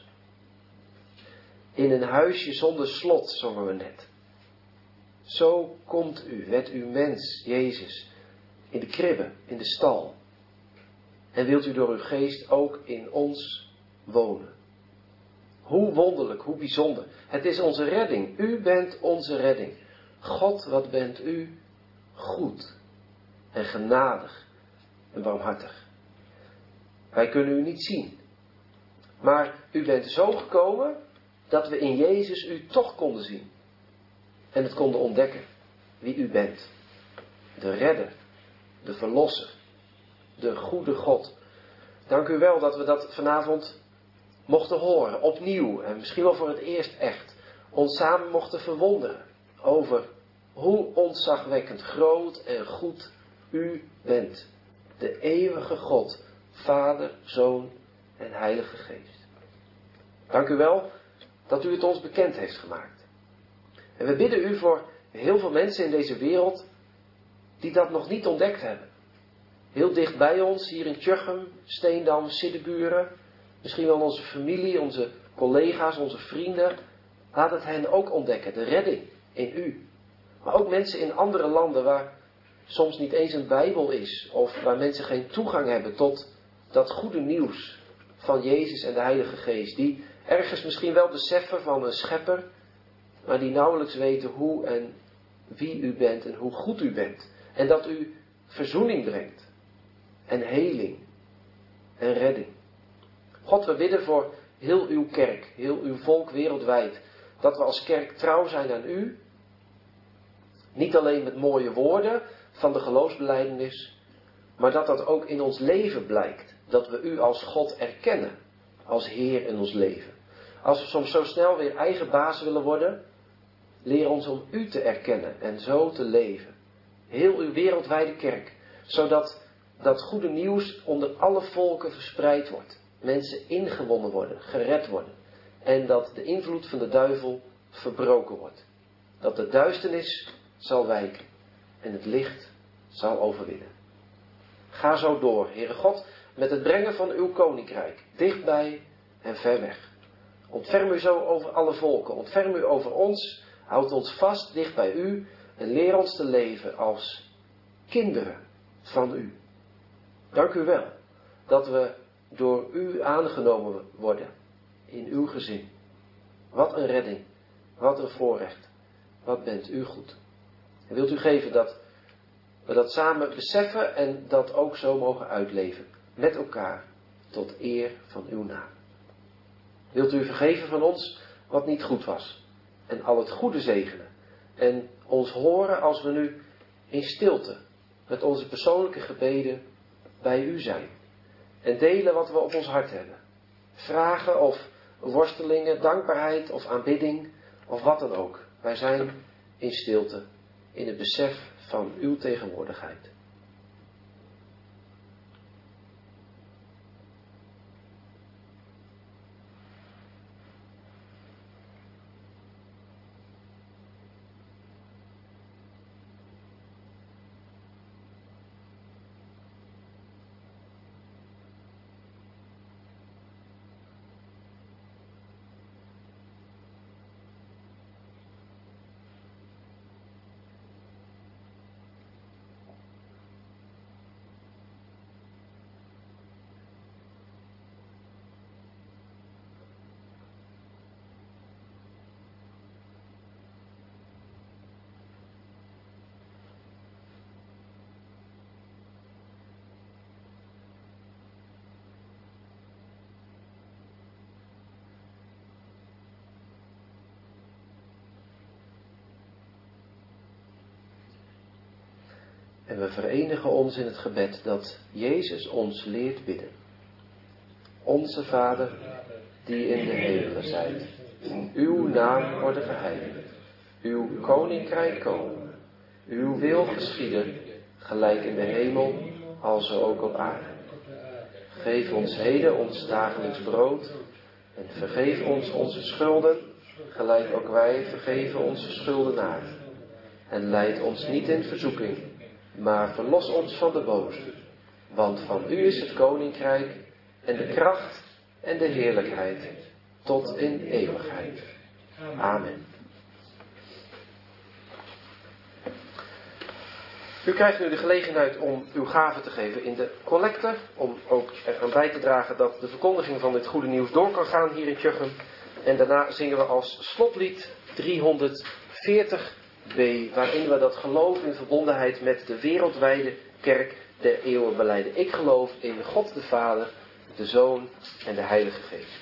[SPEAKER 2] In een huisje zonder slot, zongen we net. Zo komt u, werd u mens, Jezus, in de kribbe, in de stal. En wilt u door uw geest ook in ons wonen. Hoe wonderlijk, hoe bijzonder. Het is onze redding. U bent onze redding. God, wat bent u goed en genadig en barmhartig. Wij kunnen u niet zien. Maar u bent zo gekomen dat we in Jezus u toch konden zien. En het konden ontdekken wie u bent. De redder, de verlosser, de goede God. Dank u wel dat we dat vanavond mochten horen, opnieuw en misschien wel voor het eerst echt. Ons samen mochten verwonderen over hoe ontzagwekkend groot en goed u bent. De eeuwige God, Vader, Zoon en Heilige Geest. Dank u wel dat u het ons bekend heeft gemaakt. En we bidden u voor heel veel mensen in deze wereld die dat nog niet ontdekt hebben. Heel dicht bij ons, hier in Tjuchem, Steendam, Siddeburen. Misschien wel onze familie, onze collega's, onze vrienden. Laat het hen ook ontdekken, de redding in u. Maar ook mensen in andere landen waar soms niet eens een Bijbel is. Of waar mensen geen toegang hebben tot dat goede nieuws van Jezus en de Heilige Geest. Die ergens misschien wel beseffen van een schepper. Maar die nauwelijks weten hoe en wie u bent en hoe goed u bent. En dat u verzoening brengt. En heling. En redding. God, we bidden voor heel uw kerk, heel uw volk wereldwijd. Dat we als kerk trouw zijn aan u. Niet alleen met mooie woorden van de geloofsbelijdenis. Maar dat dat ook in ons leven blijkt. Dat we u als God erkennen. Als Heer in ons leven. Als we soms zo snel weer eigen baas willen worden. Leer ons om u te erkennen en zo te leven. Heel uw wereldwijde kerk. Zodat dat goede nieuws onder alle volken verspreid wordt. Mensen ingewonnen worden, gered worden. En dat de invloed van de duivel verbroken wordt. Dat de duisternis zal wijken en het licht zal overwinnen. Ga zo door, Heere God, met het brengen van uw koninkrijk, dichtbij en ver weg. Ontferm u zo over alle volken, ontferm u over ons, houd ons vast dicht bij u en leer ons te leven als kinderen van u. Dank u wel dat we door u aangenomen worden in uw gezin. Wat een redding, wat een voorrecht, wat bent u goed. En wilt u geven dat we dat samen beseffen en dat ook zo mogen uitleven, met elkaar, tot eer van uw naam. Wilt u vergeven van ons wat niet goed was en al het goede zegenen en ons horen als we nu in stilte met onze persoonlijke gebeden bij u zijn. En delen wat we op ons hart hebben. Vragen of worstelingen, dankbaarheid of aanbidding of wat dan ook. Wij zijn in stilte, in het besef van uw tegenwoordigheid. En we verenigen ons in het gebed dat Jezus ons leert bidden. Onze Vader, die in de hemelen zijt. Uw naam worden geheiligd. Uw koninkrijk komen. Uw wil geschieden, gelijk in de hemel, als ook op aarde. Geef ons heden ons dagelijks brood. En vergeef ons onze schulden, gelijk ook wij vergeven onze schuldenaren. En leid ons niet in verzoeking, maar verlos ons van de boze. Want van u is het koninkrijk en de kracht en de heerlijkheid tot in eeuwigheid. Amen. U krijgt nu de gelegenheid om uw gave te geven in de collecte. Om ook eraan bij te dragen dat de verkondiging van dit goede nieuws door kan gaan hier in Tjuchem. En daarna zingen we als slotlied driehonderdveertig b. Waarin we dat geloof in verbondenheid met de wereldwijde kerk der eeuwen belijden. Ik geloof in God de Vader, de Zoon en de Heilige Geest.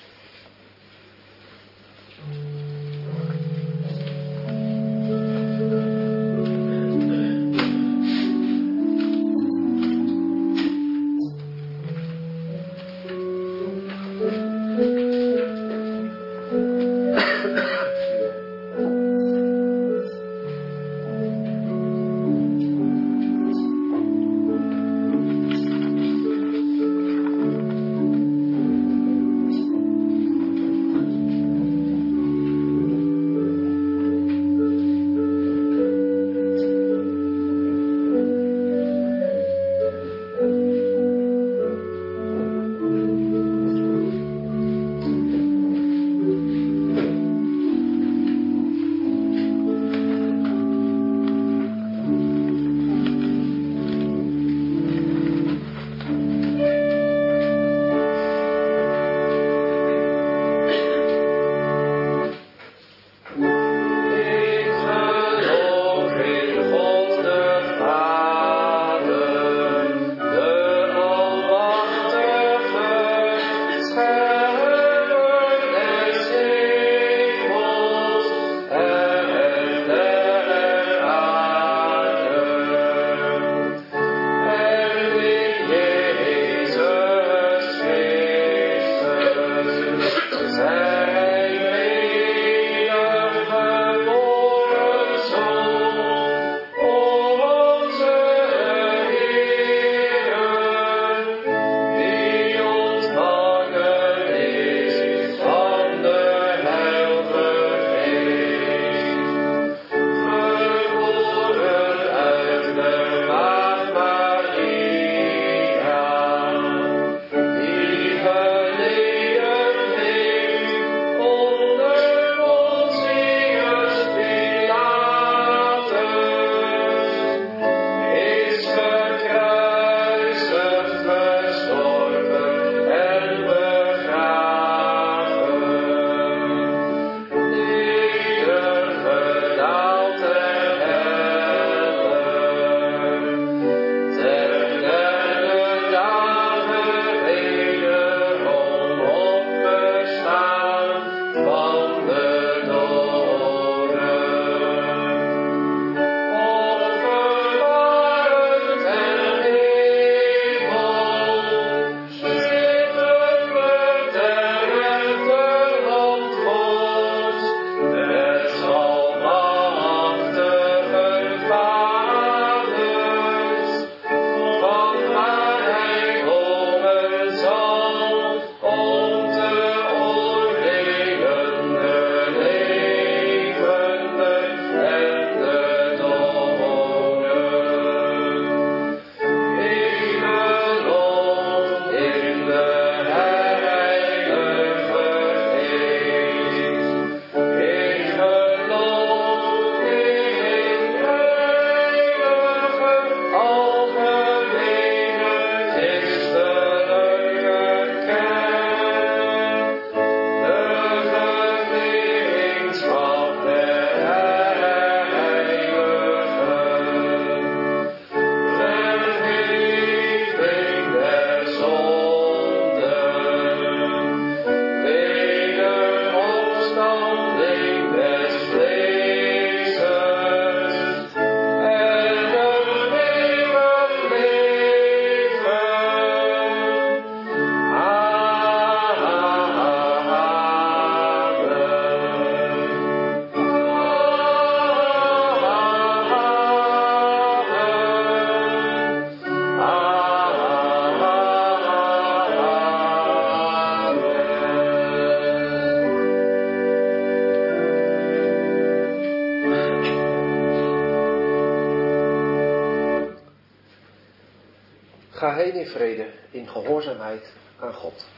[SPEAKER 2] Ga heen in vrede, in gehoorzaamheid aan God.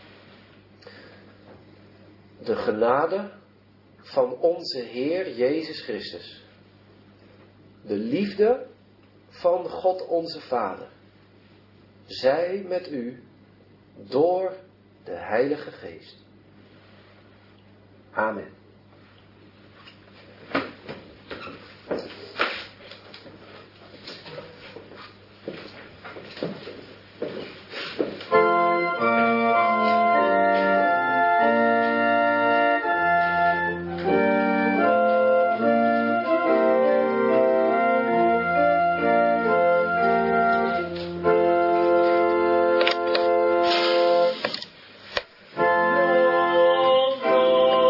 [SPEAKER 2] De genade van onze Heer Jezus Christus, de liefde van God onze Vader, zij met u door de Heilige Geest. Amen.